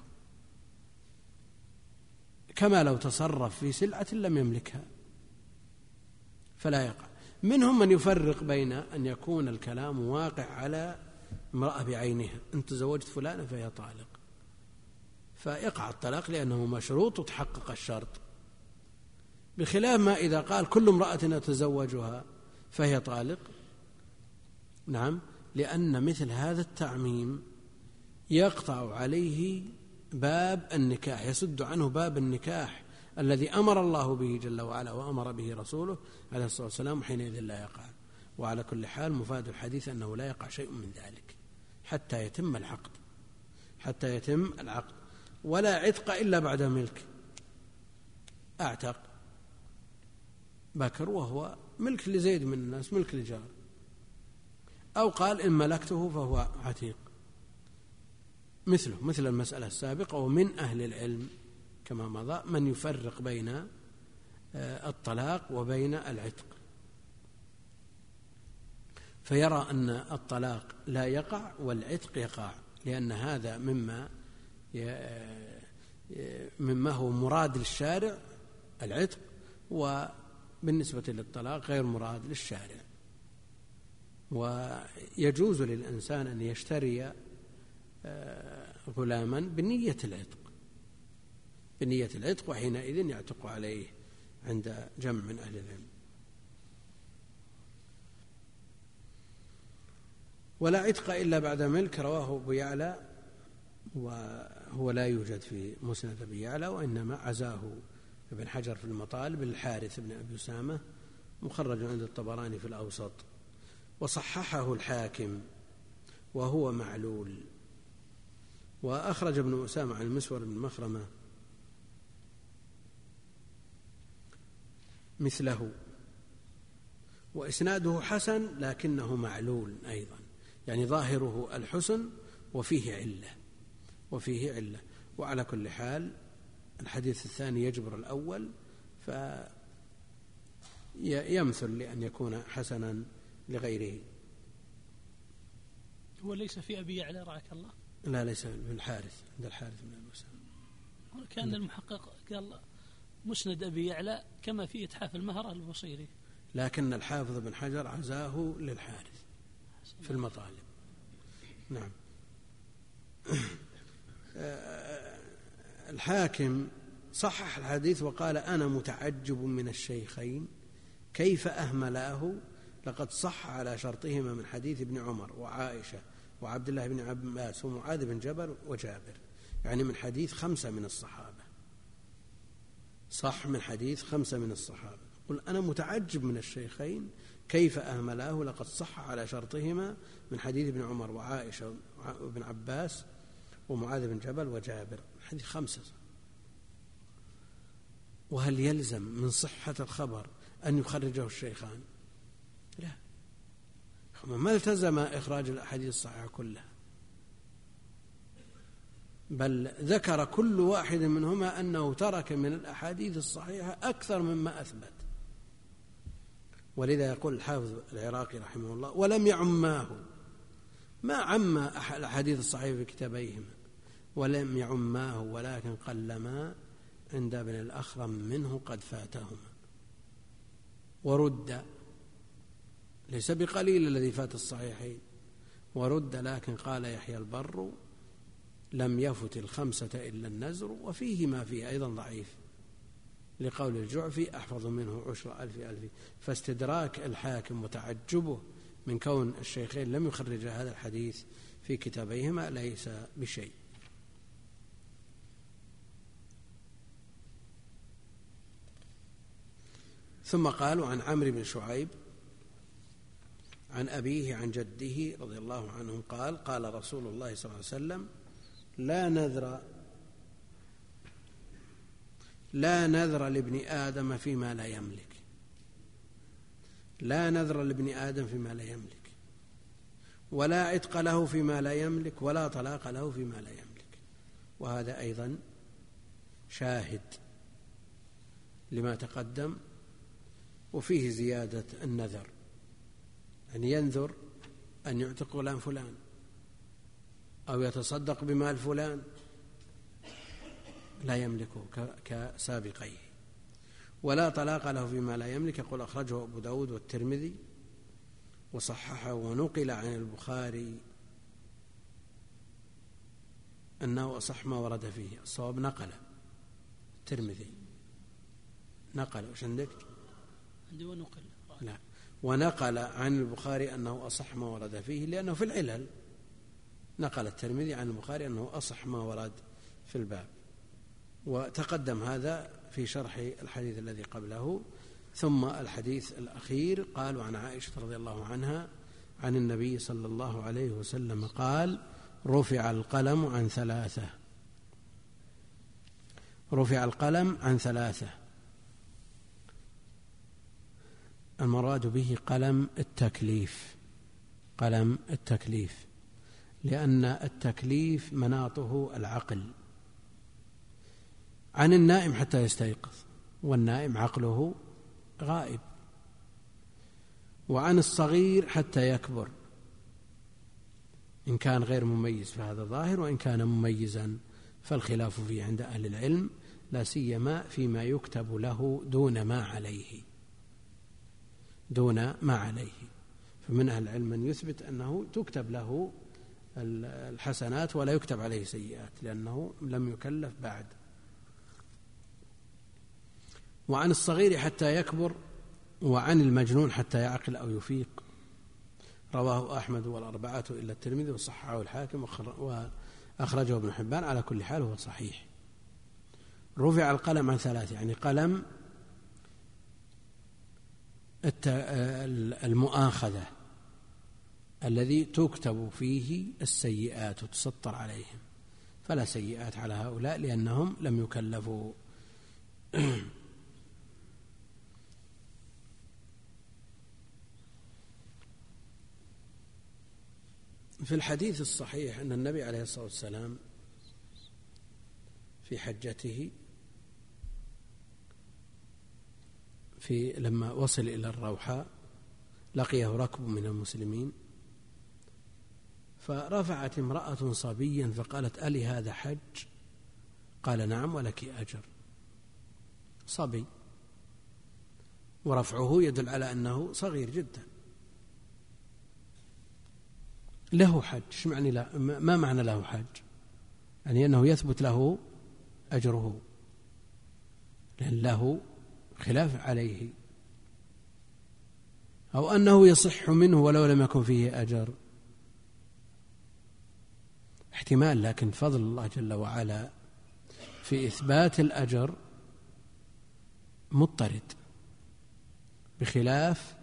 A: كما لو تصرف في سلعة لم يملكها فلا يقع. منهم من يفرق بين أن يكون الكلام واقع على امرأة بعينها، أن تزوجت فلانة فهي طالق، فيقع الطلاق لأنه مشروط وتحقق الشرط، بخلاف ما إذا قال كل امرأة أتزوجها فهي طالق. نعم، لأن مثل هذا التعميم يقطع عليه باب النكاح، يسد عنه باب النكاح الذي أمر الله به جل وعلا وأمر به رسوله عليه الصلاة والسلام، حينئذ لا يقع. وعلى كل حال مفاد الحديث أنه لا يقع شيء من ذلك حتى يتم العقد، حتى يتم العقد. ولا عتق إلا بعد ملك، أعتق بكر وهو ملك لزيد من الناس، ملك لجار، أو قال إن ملكته فهو عتيق، مثله مثل المسألة السابقة. ومن أهل العلم كما مضى من يفرق بين الطلاق وبين العتق، فيرى أن الطلاق لا يقع والعتق يقع، لأن هذا مما مما هو مراد للشارع العتق، وبالنسبة للطلاق غير مراد للشارع. ويجوز للإنسان أن يشتري غلاما بنية العتق، بنية العتق، وحينئذ يعتق عليه عند جمع من أهل العلم. ولا عتق إلا بعد ملك رواه أبو يعلى، وهو لا يوجد في مسند أبي يعلى، وإنما عزاه ابن حجر في المطالب الحارث بن أبي أسامة، مخرج عند الطبراني في الأوسط، وصححه الحاكم وهو معلول. وأخرج ابن أسامة عن المسور بن مخرمة مثله، وإسناده حسن لكنه معلول أيضا، يعني ظاهره الحسن وفيه علة، وفيه علة. وعلى كل حال الحديث الثاني يجبر الأول، فيمثل لأن يكون حسنا لغيره.
B: هو ليس في أبي يعلى رعاك الله؟
A: لا، ليس من الحارث، عند الحارث بن أبي أسامة.
B: كان المحقق قال مسند أبي يعلى كما في إتحاف المهرة البصيري،
A: لكن الحافظ بن حجر عزاه للحارث في المطالب. نعم. الحاكم صحح الحديث وقال أنا متعجب من الشيخين كيف أهملاه، لقد صح على شرطهما من حديث ابن عمر وعائشة وعبد الله بن عباس ومعاذ بن جبل وجابر، يعني من حديث خمسة من الصحابة، صح من حديث خمسة من الصحابة. قل أنا متعجب من الشيخين كيف أهملاه، لقد صح على شرطهما من حديث ابن عمر وعائشة وابن عباس ومعاذ بن جبل وجابر، حديث خمسة. وهل يلزم من صحة الخبر أن يخرجه الشيخان؟ لا، ما التزم إخراج الأحاديث الصحيحة كلها، بل ذكر كل واحد منهما أنه ترك من الأحاديث الصحيحة أكثر مما أثبت. ولذا يقول الحافظ العراقي رحمه الله: ولم يعماه، ما عم الأحاديث الصحيحة في كتابيهما، ولم يعماه ولكن قلما عند ابن الأخرم منه قد فاتهما. ورد، ليس بقليل الذي فات الصحيحين، ورد، لكن قال يحيى البر: لم يفت الخمسة إلا النزر، وفيه ما فيه أيضا ضعيف، لقول الجعفي: أحفظ منه عشر ألف ألف. فاستدراك الحاكم وتعجبه من كون الشيخين لم يخرج هذا الحديث في كتابيهما ليس بشيء. ثم قالوا عن عمرو بن شعيب عن أبيه عن جده رضي الله عنهم قال: قال رسول الله صلى الله عليه وسلم: لا نذر لا نذر لابن آدم فيما لا يملك لا نذر لابن آدم فيما لا يملك ولا عتق له فيما لا يملك ولا طلاق له فيما لا يملك. وهذا أيضا شاهد لما تقدم، وفيه زيادة النذر، أن ينذر أن يعتق غلام فلان أو يتصدق بمال فلان لا يملكه كسابقيه. ولا طلاق له فيما لا يملك، يقول أخرجه أبو داود والترمذي وصححه، ونقل عن البخاري أنه أصح ما ورد فيه. الصواب نقل الترمذي، نقل. وش عندك؟
B: عندي ونقل.
A: لا، ونقل عن البخاري أنه أصح ما ورد فيه، لأنه في العلل. نقل الترمذي عن البخاري أنه أصح ما ورد في الباب، وتقدم هذا في شرح الحديث الذي قبله. ثم الحديث الأخير قالوا عن عائشة رضي الله عنها عن النبي صلى الله عليه وسلم قال: رفع القلم عن ثلاثة رفع القلم عن ثلاثة المراد به قلم التكليف، قلم التكليف، لأن التكليف مناطه العقل، عن النائم حتى يستيقظ، والنائم عقله غائب، وعن الصغير حتى يكبر، إن كان غير مميز فهذا ظاهر، وإن كان مميزا فالخلاف فيه عند أهل العلم، لا سيما فيما يكتب له دون ما عليه دون ما عليه فمن أهل العلم من يثبت أنه تكتب له الحسنات ولا يكتب عليه سيئات، لأنه لم يكلف بعد. وعن الصغير حتى يكبر، وعن المجنون حتى يعقل أو يفيق. رواه أحمد والأربعة إلا الترمذي وصححه الحاكم وأخرجه ابن حبان. على كل حال هو صحيح. رفع القلم عن ثلاث، يعني قلم المؤاخذة الذي تكتب فيه السيئات وتسطر عليهم، فلا سيئات على هؤلاء لأنهم لم يكلفوا. في الحديث الصحيح أن النبي عليه الصلاة والسلام في حجته في لما وصل إلى الروحاء لقيه ركب من المسلمين، فرفعت امرأة صبيا فقالت: ألي هذا حج؟ قال: نعم ولك أجر. صبي، ورفعه يدل على أنه صغير جدا، له حج. ايش معنى لا؟ ما معنى له حج؟ يعني أنه يثبت له أجره، لأن له خلاف عليه، أو أنه يصح منه ولو لم يكن فيه أجر، احتمال. لكن فضل الله جل وعلا في إثبات الأجر مضطرد، بخلاف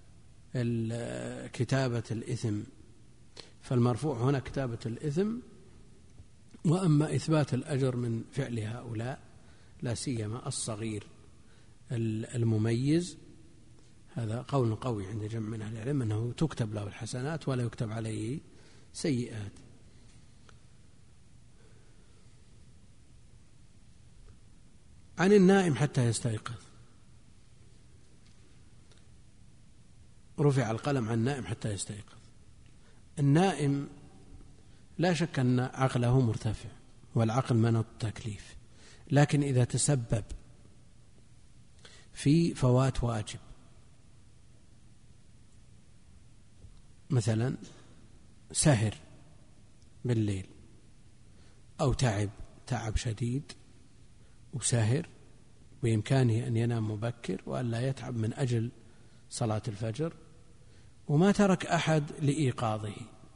A: كتابة الإثم، فالمرفوع هنا كتابة الإثم، وأما إثبات الأجر من فعل هؤلاء لا سيما الصغير المميز، هذا قول قوي عند جمع من أهل العلم أنه تكتب له الحسنات ولا يكتب عليه سيئات. عن النائم حتى يستيقظ، رفع القلم عن النائم حتى يستيقظ. النائم لا شك أن عقله مرتفع، والعقل مناط التكليف، لكن إذا تسبب في فوات واجب، مثلا سهر بالليل أو تعب تعب شديد وسهر، بإمكانه أن ينام مبكر وأن لا يتعب من أجل صلاة الفجر، وما ترك أحد لإيقاظه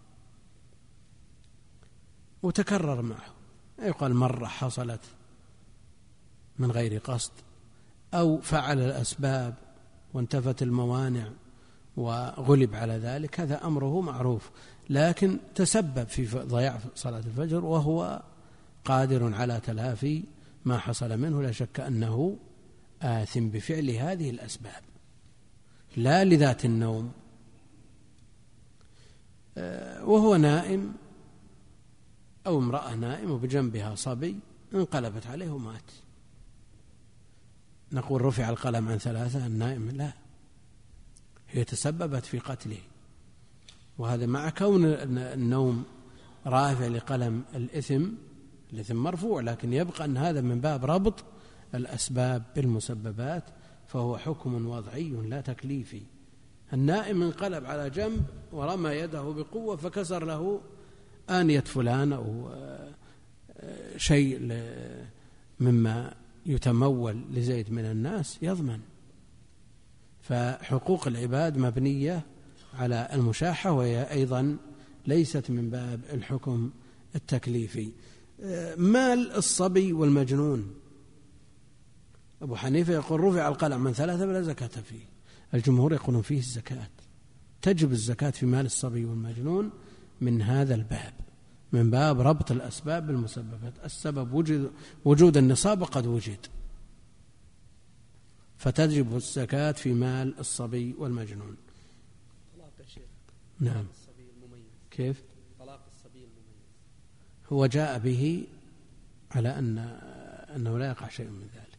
A: وتكرر معه، يقال مرة حصلت من غير قصد، أو فعل الأسباب وانتفت الموانع وغلب على ذلك، هذا أمره معروف، لكن تسبب في ضياع صلاة الفجر وهو قادر على تلافي ما حصل منه، لا شك أنه آثم بفعل هذه الأسباب لا لذات النوم. وهو نائم أو امرأة نائم وبجنبها صبي انقلبت عليه ومات، نقول رفع القلم عن ثلاثة؟ النائم لا، هي تسببت في قتله، وهذا مع كون النوم رافع لقلم الإثم، الإثم مرفوع، لكن يبقى أن هذا من باب ربط الأسباب بالمسببات، فهو حكم وضعي لا تكليفي. النائم انقلب على جنب ورمى يده بقوة فكسر له آنية فلان أو شيء مما يتمول لزيد من الناس، يضمن. فحقوق العباد مبنية على المشاحة، وهي أيضا ليست من باب الحكم التكليفي. مال الصبي والمجنون، أبو حنيفة يقول رفع القلم من ثلاثة فلا زكاة فيه، الجمهور يقولون فيه الزكاة، تجب الزكاة في مال الصبي والمجنون من هذا الباب، من باب ربط الأسباب بالمسببات. السبب وجد، وجود النصاب قد وجد، فتجب الزكاة في مال الصبي والمجنون.
C: طلاق يا شيخ.
A: نعم.
C: الصبي المميز.
A: كيف؟
C: طلاق الصبي المميز.
A: هو جاء به على أن أنه لا يقع شيء من ذلك،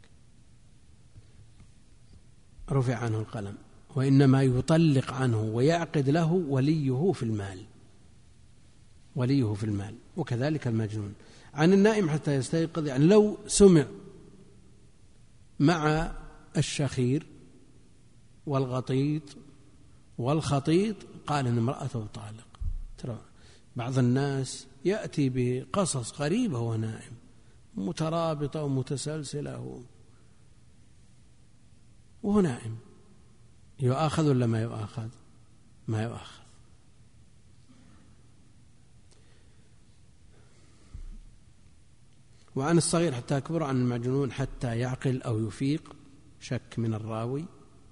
A: رفع عنه القلم، وإنما يطلق عنه ويعقد له وليه في المال، وليه في المال، وكذلك المجنون. عن النائم حتى يستيقظ، يعني لو سمع مع الشخير والغطيط والخطيط قال إن امرأته طالق. ترى بعض الناس يأتي بقصص غريبة وهو نائم، مترابطة ومتسلسلة وهو نائم، يؤاخذ ولا ما يؤاخذ؟ ما يؤاخذ. وعن الصغير حتى يكبر، عن المجنون حتى يعقل أو يفيق، شك من الراوي،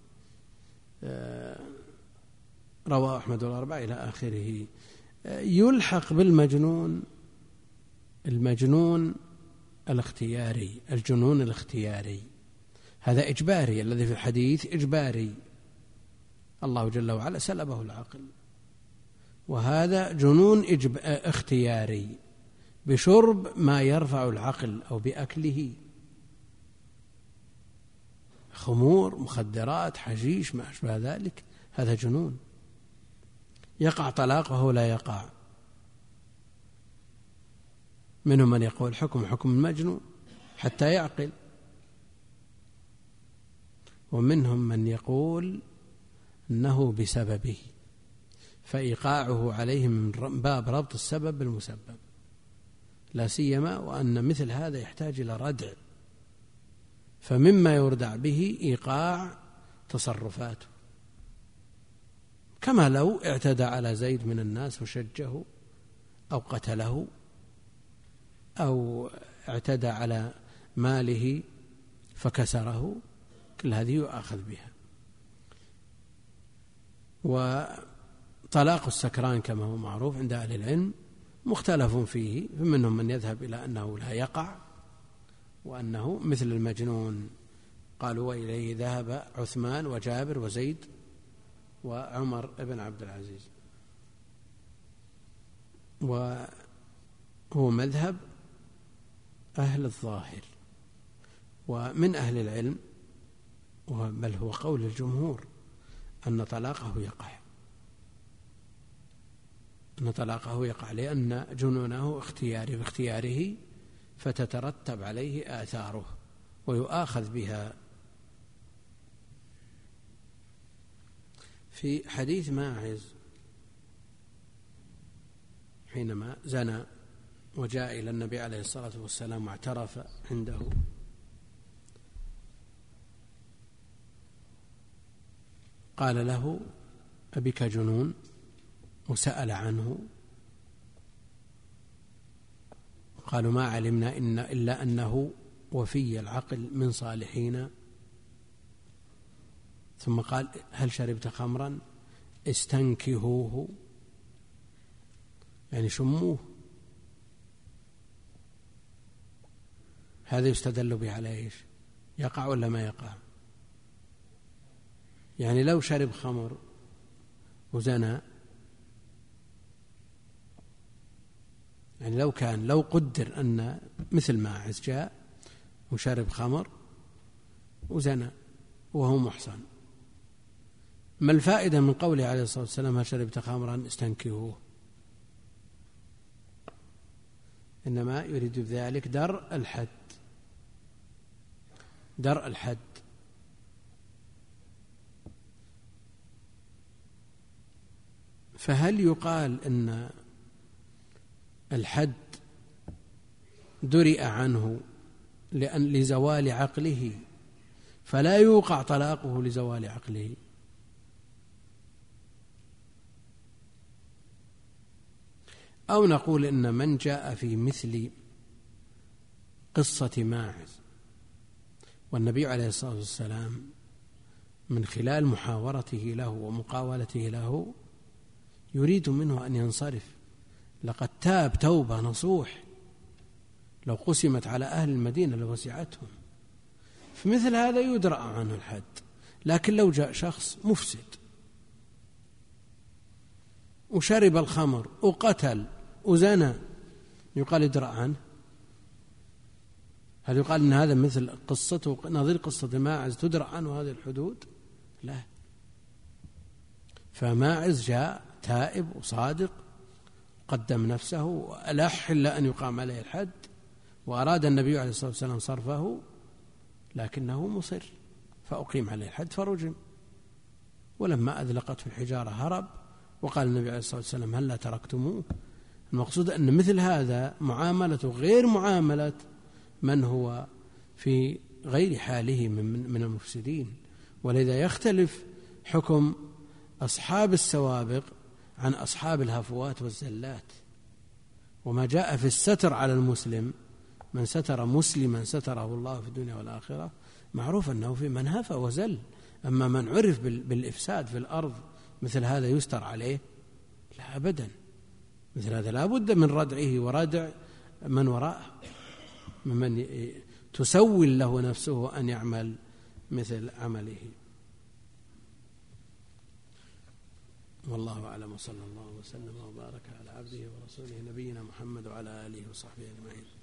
A: رواه أحمد والأربعة إلى آخره. يلحق بالمجنون المجنون الاختياري، الجنون الاختياري، هذا إجباري، الذي في الحديث إجباري، الله جل وعلا سلبه العقل، وهذا جنون اختياري بشرب ما يرفع العقل أو بأكله، خمور، مخدرات، حشيش، ما أشبه ذلك، هذا جنون. يقع طلاق وهو لا يقع. منهم من يقول حكم حكم المجنون حتى يعقل، ومنهم من يقول أنه بسببه، فإيقاعه عليه من باب ربط السبب بالمسبب، لا سيما وأن مثل هذا يحتاج إلى ردع، فمما يردع به إيقاع تصرفاته، كما لو اعتدى على زيد من الناس وشجه أو قتله أو اعتدى على ماله فكسره، كل هذه يؤاخذ بها. وطلاق السكران كما هو معروف عند أهل العلم مختلف فيه، فمنهم من يذهب إلى أنه لا يقع، وأنه مثل المجنون، قالوا وإليه ذهب عثمان وجابر وزيد وعمر بن عبد العزيز، وهو مذهب أهل الظاهر، ومن أهل العلم بل هو قول الجمهور أن طلاقه يقع أن طلاقه يقع لأن جنونه اختياري باختياره، فتترتب عليه آثاره ويؤاخذ بها. في حديث ماعز حينما زنى وجاء إلى النبي عليه الصلاة والسلام واعترف عنده، قال له: أبك جنون؟ وسأل عنه، قالوا: ما علمنا إن إلا أنه وفي العقل من صالحين. ثم قال: هل شربت خمرا؟ استنكهوه، يعني شموه. هذا يستدل به على إيش؟ يقع ولا ما يقع؟ يعني لو شرب خمر وزنى، يعني لو كان لو قدر أن مثل ماعز جاء وشرب خمر وزنى وهو محصن، ما الفائدة من قوله عليه الصلاة والسلام: هل شربت خمرا؟ استنكهوه. إنما يريد بذلك درء الحد، درء الحد. فهل يقال إن الحد درئ عنه لأن لزوال عقله فلا يوقع طلاقه لزوال عقله؟ أو نقول إن من جاء في مثل قصة ماعز والنبي عليه الصلاة والسلام من خلال محاورته له ومقاولته له يريد منه أن ينصرف، لقد تاب توبة نصوح لو قسمت على أهل المدينة لوسعتهم، فمثل هذا يدرأ عنه الحد. لكن لو جاء شخص مفسد وشرب الخمر وقتل وزنى، يقال يدرأ عنه؟ هل يقال إن هذا مثل قصته نظير قصة ماعز تدرأ عنه هذه الحدود؟ لا. فماعز جاء تائب وصادق، قدم نفسه وألح إلا أن يقام عليه الحد، وأراد النبي عليه الصلاة والسلام صرفه لكنه مصر، فأقيم عليه الحد فرجم. ولما أذلقته الحجارة هرب، وقال النبي عليه الصلاة والسلام: هل لا تركتموه؟ المقصود أن مثل هذا معاملته غير معاملة من هو في غير حاله من المفسدين. ولذا يختلف حكم أصحاب السوابق عن أصحاب الهفوات والزلات. وما جاء في الستر على المسلم، من ستر مسلما ستره الله في الدنيا والآخرة، معروف أنه في من هفى وزل. أما من عرف بالإفساد في الأرض مثل هذا يستر عليه؟ لا أبدا. مثل هذا لا بد من ردعه وردع من وراءه، ممن تسول له نفسه أن يعمل مثل عمله. والله أعلم، وصلى الله وسلم وبارك على عبده ورسوله نبينا محمد وعلى آله وصحبه أجمعين.